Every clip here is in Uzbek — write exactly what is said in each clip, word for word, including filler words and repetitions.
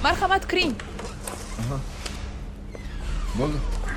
Marhamat kiring. Bo'ldi.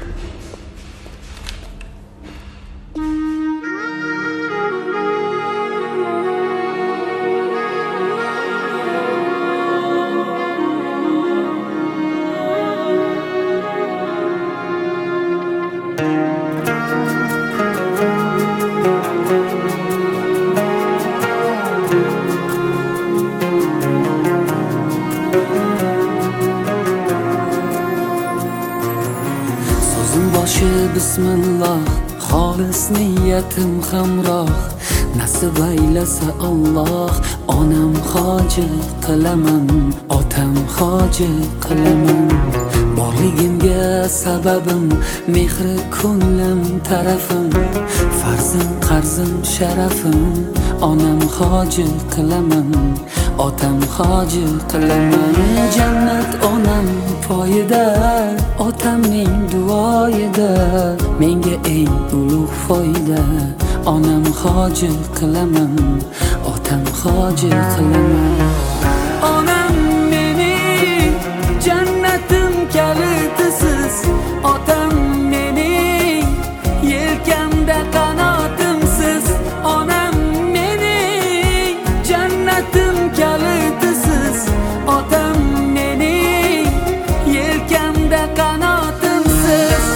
Bismillah, xolis niyatim hamroh. Nasib aylasa Alloh, onam hoji qilaman, otam hoji qilaman. Borligimga sababim mehri ko'nglim tarafim, farzim qarzim sharafim. Onam hoji qilaman, otam hoji qilaman. Jannat onam poyida, otamning duoyida. Menga eng ulug' foyda. Onam hoji qilaman, otam hoji qilaman. Onam mening jannatim kalitisiz, otam mening yelkamda qanotimsiz. Onam mening jannatim kalitisiz, otam mening yelkamda qanotimsiz.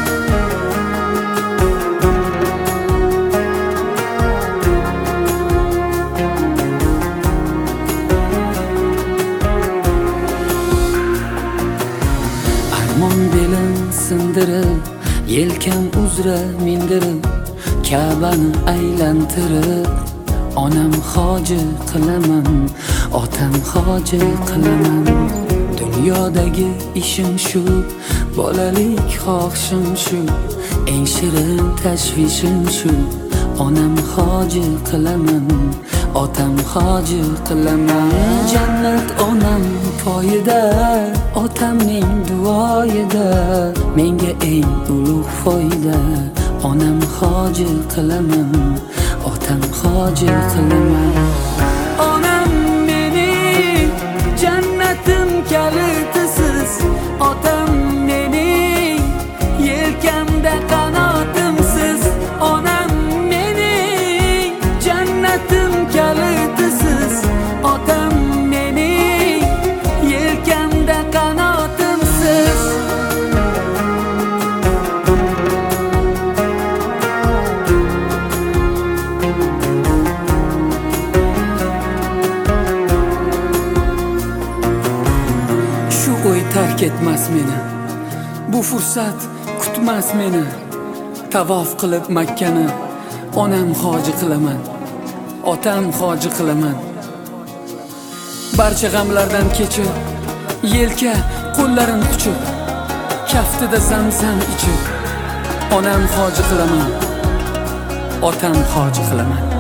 Armon belim sindirib, yelkam uzra mindirib, Ka'bani aylantirib, onam hoji qilaman, otam hoji qilaman. Dunyodagi ishim shu, bolalik xohishim shu, eng shirin tashvishim shu. Onam hoji qilaman, otam hoji qilaman. Jannat onam poyida, otamning duoyida. Menga eng ulug' foyda. Onam hoji qilaman, otam hoji qilaman. Onam mening jannatim kalitisiz, otam mening yelkamda qanotimsiz. Onam mening jannatim kalitisiz, otam mening yelkamda qanotimsiz. Shu o'y tark etmas meni, bu fursat kutmas meni. Tavof qilib Makkani onam hoji qilaman, otam hoji qilaman. Barcha g'amlardan kechib, yelka qo'llarim quchib, kaftida zamzam ichib, onam hoji qilaman, otam hoji qilaman.